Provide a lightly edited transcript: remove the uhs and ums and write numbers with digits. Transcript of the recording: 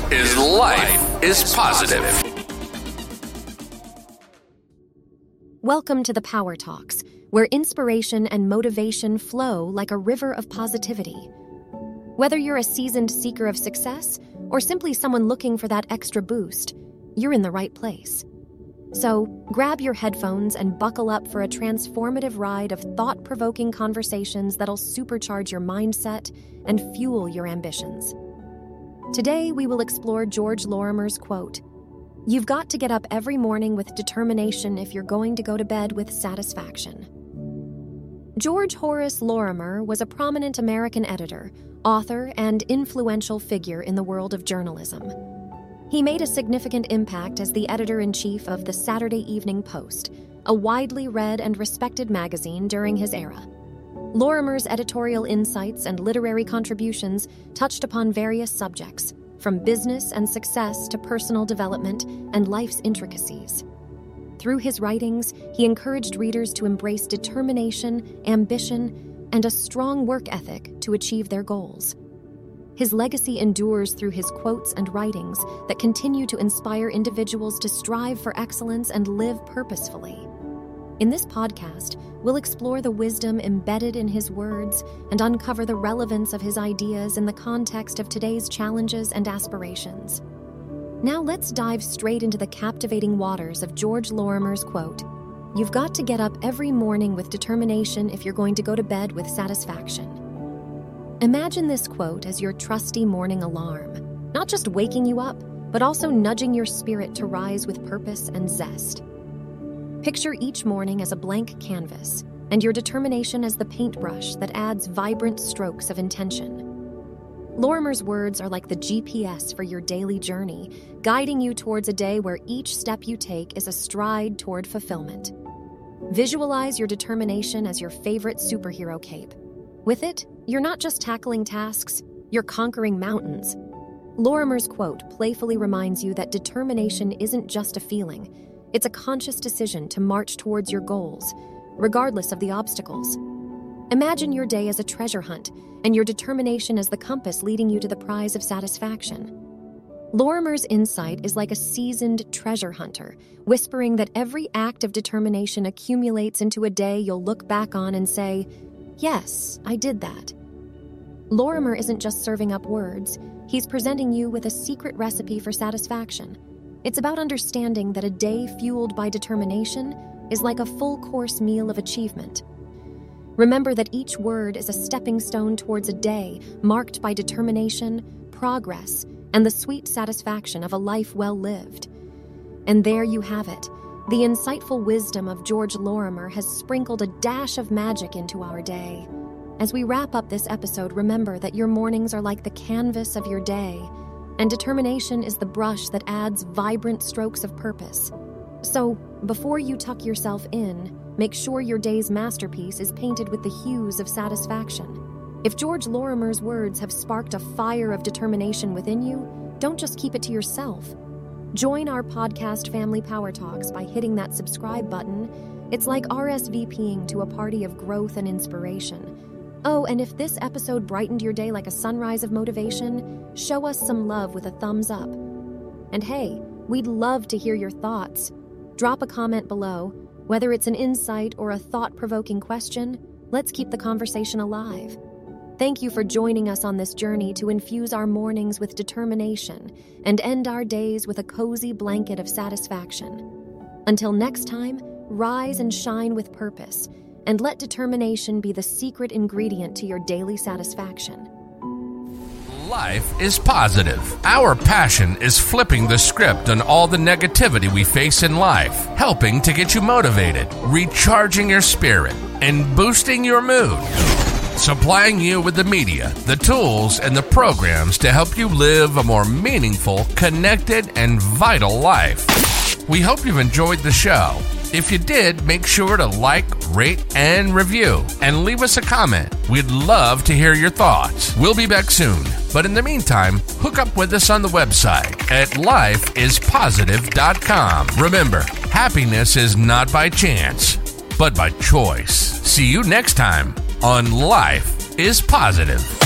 is Life is Positive. Welcome to the Power Talks, where inspiration and motivation flow like a river of positivity. Whether you're a seasoned seeker of success or simply someone looking for that extra boost, you're in the right place. So, grab your headphones and buckle up for a transformative ride of thought-provoking conversations that'll supercharge your mindset and fuel your ambitions. Today, we will explore George Lorimer's quote, "You've got to get up every morning with determination if you're going to go to bed with satisfaction." George Horace Lorimer was a prominent American editor, author, and influential figure in the world of journalism. He made a significant impact as the editor-in-chief of the Saturday Evening Post, a widely read and respected magazine during his era. Lorimer's editorial insights and literary contributions touched upon various subjects, from business and success to personal development and life's intricacies. Through his writings, he encouraged readers to embrace determination, ambition, and a strong work ethic to achieve their goals. His legacy endures through his quotes and writings that continue to inspire individuals to strive for excellence and live purposefully. In this podcast, we'll explore the wisdom embedded in his words and uncover the relevance of his ideas in the context of today's challenges and aspirations. Now let's dive straight into the captivating waters of George Lorimer's quote, "You've got to get up every morning with determination if you're going to go to bed with satisfaction." Imagine this quote as your trusty morning alarm, not just waking you up, but also nudging your spirit to rise with purpose and zest. Picture each morning as a blank canvas, and your determination as the paintbrush that adds vibrant strokes of intention. Lorimer's words are like the GPS for your daily journey, guiding you towards a day where each step you take is a stride toward fulfillment. Visualize your determination as your favorite superhero cape. With it, you're not just tackling tasks, you're conquering mountains. Lorimer's quote playfully reminds you that determination isn't just a feeling, it's a conscious decision to march towards your goals, regardless of the obstacles. Imagine your day as a treasure hunt, and your determination as the compass leading you to the prize of satisfaction. Lorimer's insight is like a seasoned treasure hunter, whispering that every act of determination accumulates into a day you'll look back on and say, "Yes, I did that." Lorimer isn't just serving up words, he's presenting you with a secret recipe for satisfaction. It's about understanding that a day fueled by determination is like a full-course meal of achievement. Remember that each word is a stepping stone towards a day marked by determination, progress, and the sweet satisfaction of a life well lived. And there you have it. The insightful wisdom of George Lorimer has sprinkled a dash of magic into our day. As we wrap up this episode, remember that your mornings are like the canvas of your day, and determination is the brush that adds vibrant strokes of purpose. So, before you tuck yourself in, make sure your day's masterpiece is painted with the hues of satisfaction. If George Lorimer's words have sparked a fire of determination within you, don't just keep it to yourself. Join our podcast Family Power Talks by hitting that subscribe button. It's like RSVPing to a party of growth and inspiration. Oh, and if this episode brightened your day like a sunrise of motivation, show us some love with a thumbs up. And hey, we'd love to hear your thoughts. Drop a comment below. Whether it's an insight or a thought-provoking question, let's keep the conversation alive. Thank you for joining us on this journey to infuse our mornings with determination and end our days with a cozy blanket of satisfaction. Until next time, rise and shine with purpose, and let determination be the secret ingredient to your daily satisfaction. Life is positive. Our passion is flipping the script on all the negativity we face in life, helping to get you motivated, recharging your spirit, and boosting your mood. Supplying you with the media, the tools, and the programs to help you live a more meaningful, connected, and vital life. We hope you've enjoyed the show. If you did, make sure to like, rate, and review, and leave us a comment. We'd love to hear your thoughts. We'll be back soon. But in the meantime, hook up with us on the website at lifeispositive.com. Remember, happiness is not by chance, but by choice. See you next time on Life is Positive.